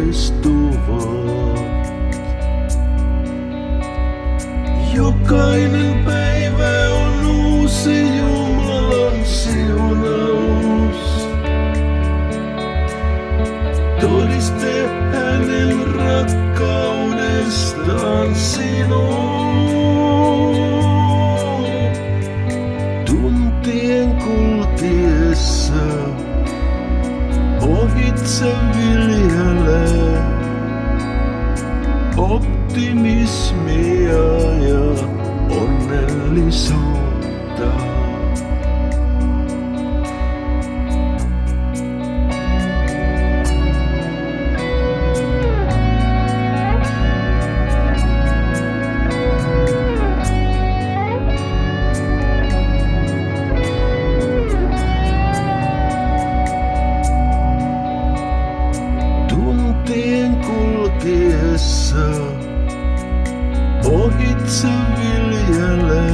onnistuvat. Jokainen päivä on uusi Jumalan siunaus. Todiste hänen rakkaudestaan sinuun. Tuntien kulkiessa ohitse viljele optimismia ja onnellisuutta. Tuntien kulkiessa ohitse viljele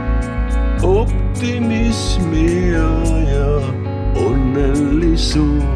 optimismia ja onnellisuutta.